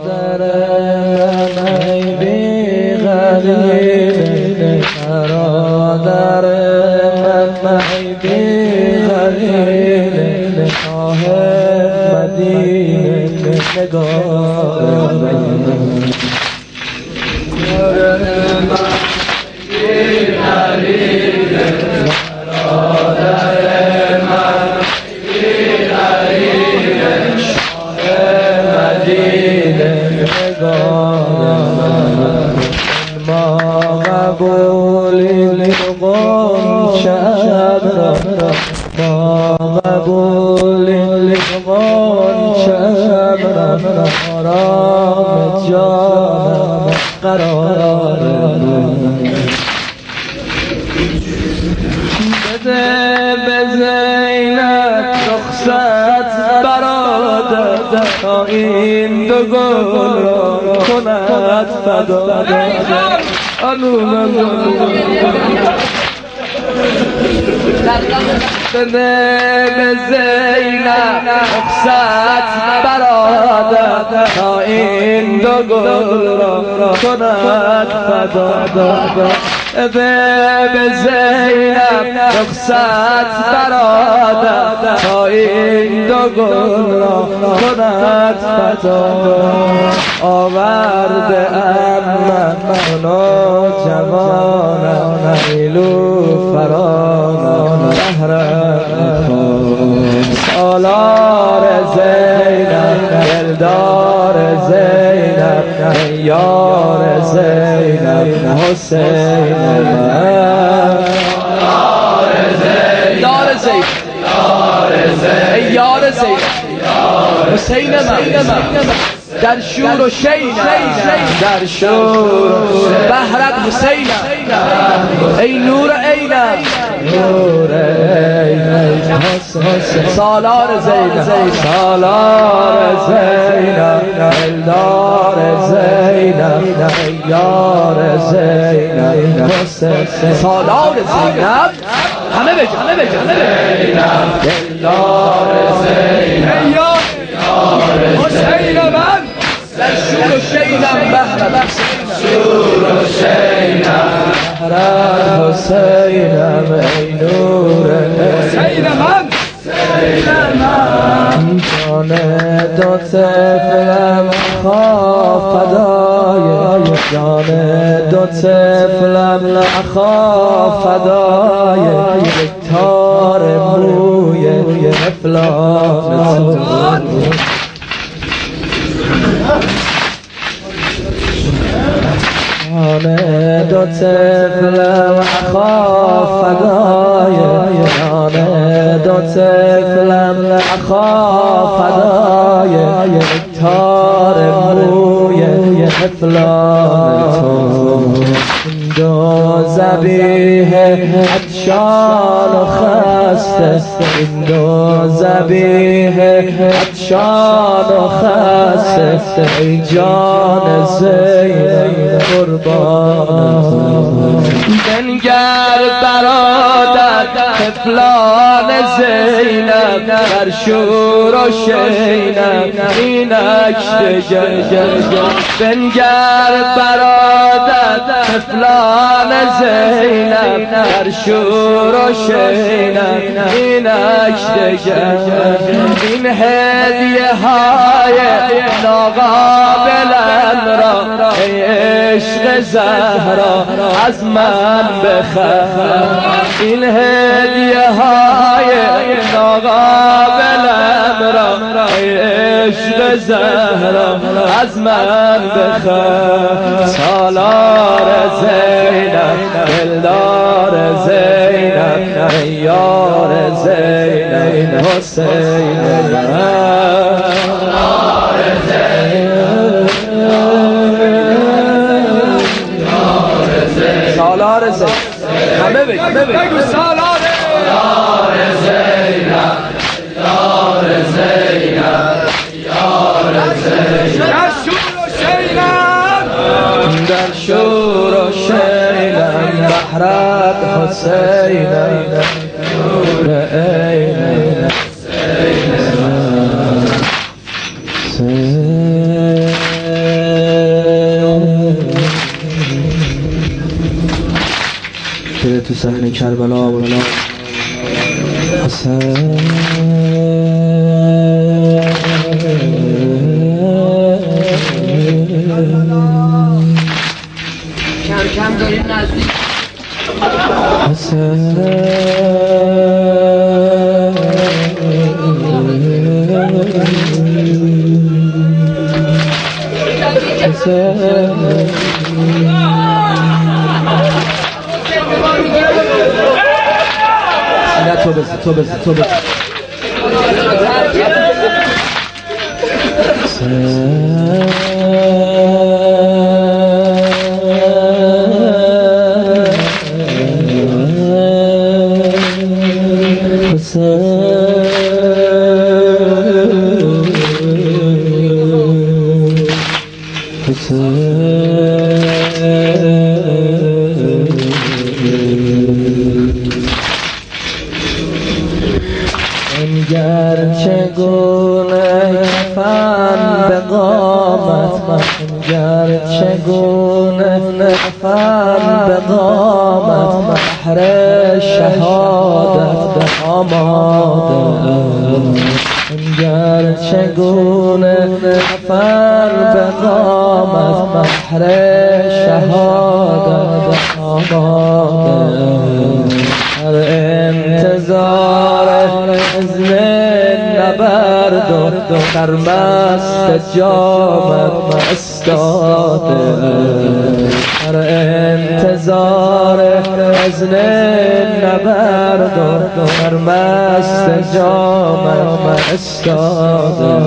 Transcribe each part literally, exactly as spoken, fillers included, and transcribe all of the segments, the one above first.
برادر من ای بی غریب برادر من ای بی غریب شاه مدینه نگار ما قبول لقم شب را ما قبول لقم شب را آرام جانم قرار بده به زینب رخصت برادر تا این دو گل را کند فدا بده به زینب رخصت برادر تا این دو گل را کند فدا به زینب رخصت برادر تا این دو گل را کند فدا آورده ام من و جوانم نیلو فرانم بهرم سالار زینب دلدار زینب یار زینب حسین یار زینب یار زینب حسین من در شور و شین در شور بهرت حسین ای نور عینم نور عینم سالار زینب سالار زینب دلدار زینب یار زینب سالار زینب همه بجا همه بجا زینب دلدار زینب یار حسین من در شور و شینم بهرت شور و شینم بهرت حسینم ای نور حسین من جان دو طفلم خواه فدای جان دو طفلم خواه فدای یک تار موی افلان جان دو طفلم خواه فدای جان دو طفلم خواه فدای یک تار موی افلان تو دو زبیه عطشان و خسته این دو زبیه عطشان و خسته ای جان زینب قربان بنگر برادر طفلان زینب در شور و شینب اینک دگر بنگر برادر طفلان زینب در شور و شینب اینک دگر این هدیه های ناقابلم را ای عشق زهرا از من بخر این هدیه های ناقابلم را ای عشق زهرا از من بخر سالار زینب دلدار زینب یار زینب حسین سالار زینب همه بگو همه بگو سالار زینب یار زینب یار زینب در شور و شینم در شور و شینم بهرت حسینم نور عینم تو صحن کربلا بالا حسین کم کم داریم نزدیک حسین نه تو بزن تو بزن تو بزن انگر چگونه کفن به قامت انگر چگونه کفن به قامت بحر شهادت آماده انگر چگونه کفن به قامت بحر شهادت آماده در انتظار اذن نبرد و در مست جامت استاده در انتظار اذن نبرد و در مست جامت استاده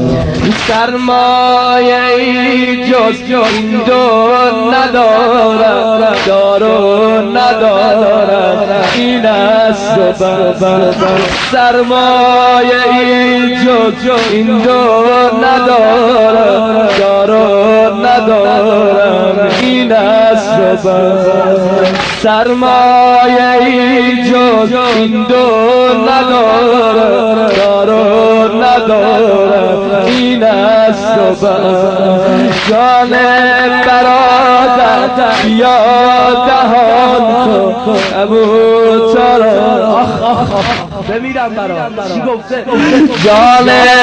سرمایه ای جز این دو ندارد دارو ندارد این است و بس سرمایه ای جز این دو ندارد دارو ندارد این است و بس سرمایه ای جز این دو ندارد دارو ندارد این است و بس جان برادر بیا دهان تو ابوطالب آخ آخ آخ بمیرم برادر چی گفته جان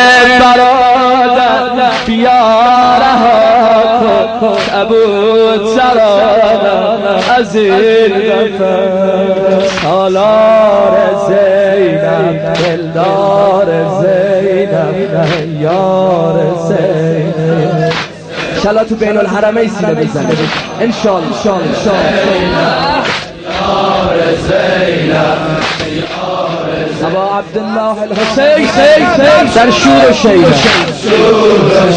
برادر بیا رها کن ابوطالب از این قفس سالار زینب دلدار زینب یار زینب انشالله تو بین الحرمین سینه بزنه انشالله انشالله انشالله یار زینب ابا عبدالله الحسین در شور و شیبه شور و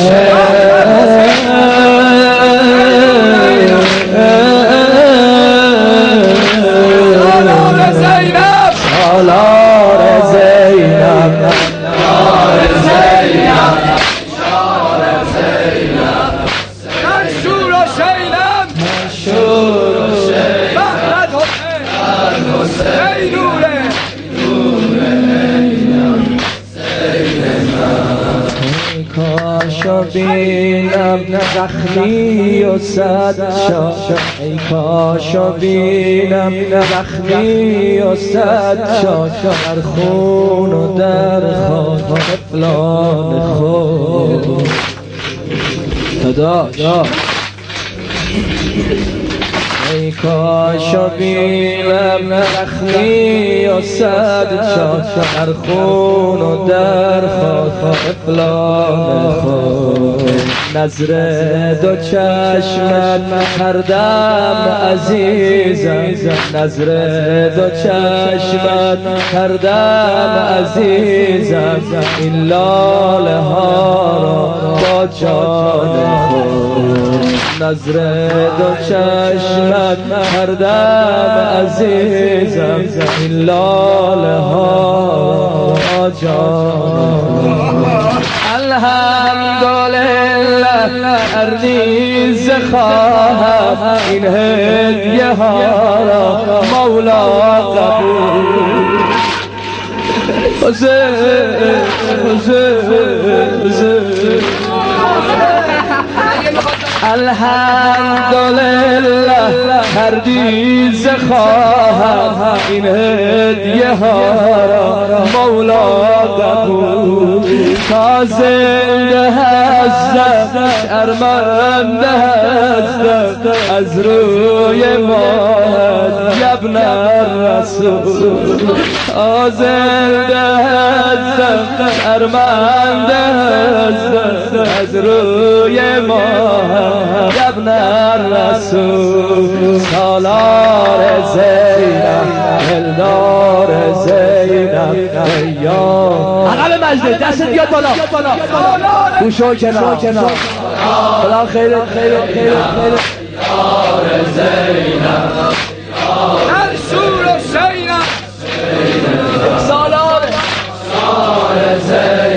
شیبه سالار زینب یار زینب یار زینب منشور و شیلم منشور و شیلم بهرد حسین نوره کاشو بینم زخمی و صد شا ای کاشو بینم زخمی و صد شا در خون و در خاک فلان خود داداش ای کاشو بینم زخمی و صد شا در خون و در خاک فلان خود نظر دو چشمت هر دم عزیزم نظر دو چشمت هر دم عزیزم این لاله ها را با جان خود نظر دو چشمت هر دم عزیزم این لاله ها با جان الحمدلله ارنیز خواهم این هدیه ها را مولا قبول حسین حسین حسین الحمدلله تردیز خواهم این هدیه ها را مولا قبول تا زنده هستم شرمنده هستم از روی ماهت ابن الرسول تا زنده هستم شرمنده هستم از روی ماهت ابن الرسول سالار زینب دلدار زینب یا عقل مجده دست بیاد بالا گوشو کنار خدا خیر خیر خیر یار زینب منصور زینب سالار سالار زینب